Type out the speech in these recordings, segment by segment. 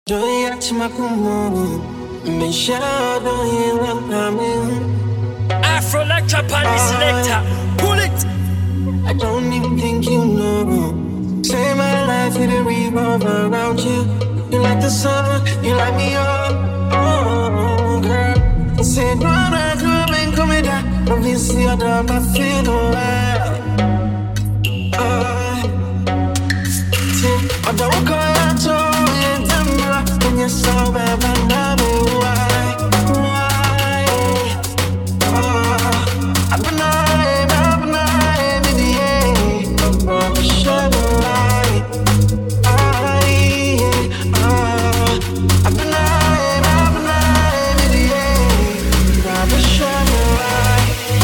Afro Lecture Pally Selector. Pull it. I don't even think you know. Say my life it revolve around you. You like the sun, you light me up. Oh, girl. Say no, I come down. Obviously, I don't feel alright. I don't call out to you, when you're so bad, but now why? I've been lying, in the end. I'm sure why. I've been lying, in the end. I'm sure why.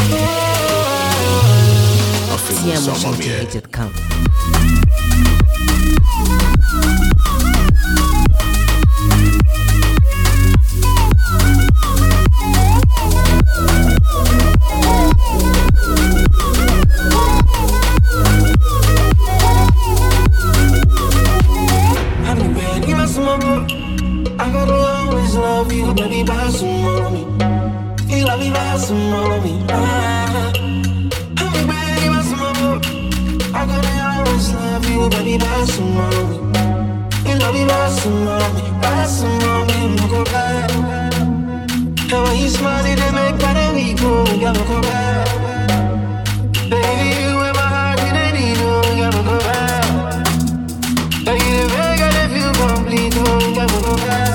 I feel some of me. I gotta always love you, baby, by some mommy. You love me by some mommy. Honey, baby, by some mommy. I gotta always love you, baby, by some mommy. You love me by some mommy, no go back. The way you smile, it make better we go, never go back. Baby, you in my heart, you don't need no, never go back. Baby, you make it if you complete, no, never go back.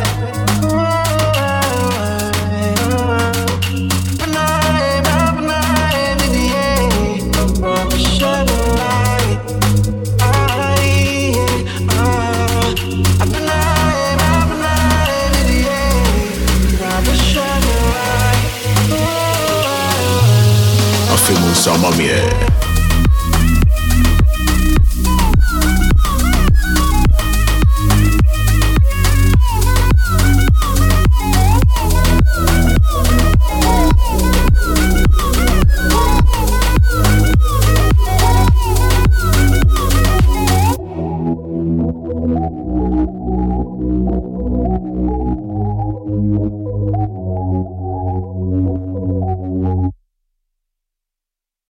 Some of me.